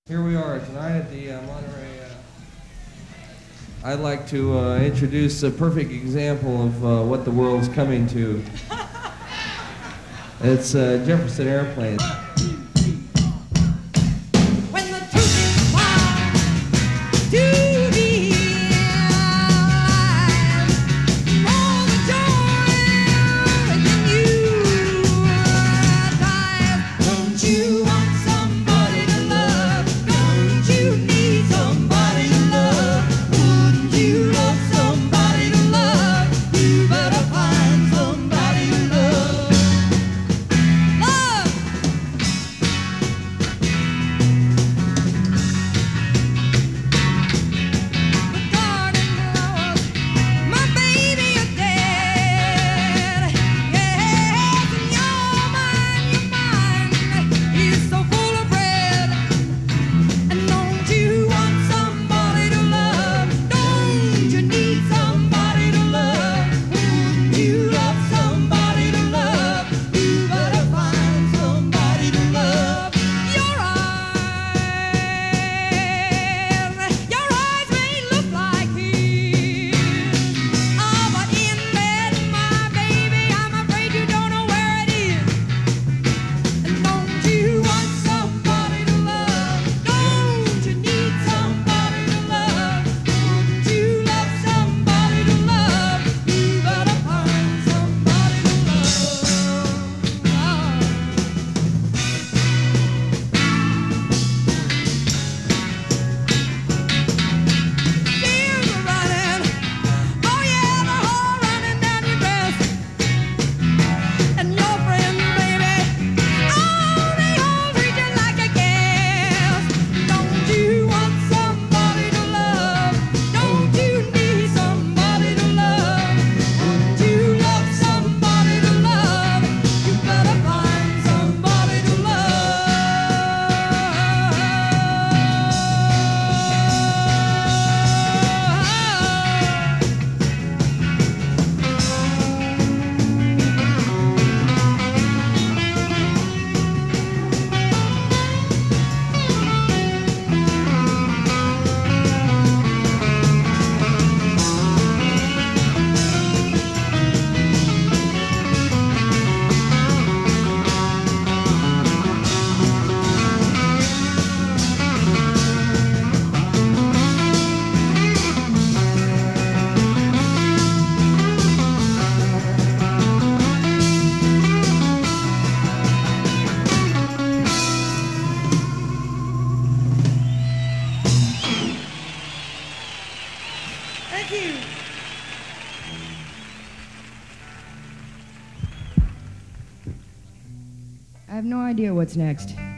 Here we are tonight at the Monterey. I'd like to introduce a perfect example of what the world's coming to. It's Jefferson Airplane. When the truth is found to be alive, all the joy within you dies. Don't you want somebody to love? Don't you need somebody to love? Wouldn't you love somebody to love? You better find somebody to love. Love! My baby is dead. Yes, and you're mine. He's so full of red. And don't you want somebody to love? Don't you need somebody to love? Wouldn't you love somebody to love? You better find somebody to love. Your eyes may look like his. Oh, but in bed, my baby, I'm afraid you don't know where it is. And don't you want somebody to love? Don't you need somebody to love? Wouldn't you love somebody to love? You better find somebody to love. Tears are running, oh yeah, they're all running down your dress. And your friends, baby, oh, they all treat you like a guest. Don't you want somebody to love? Don't you need somebody to love? Wouldn't you love somebody to love? You better find somebody to love. Thank you. I have no idea what's next.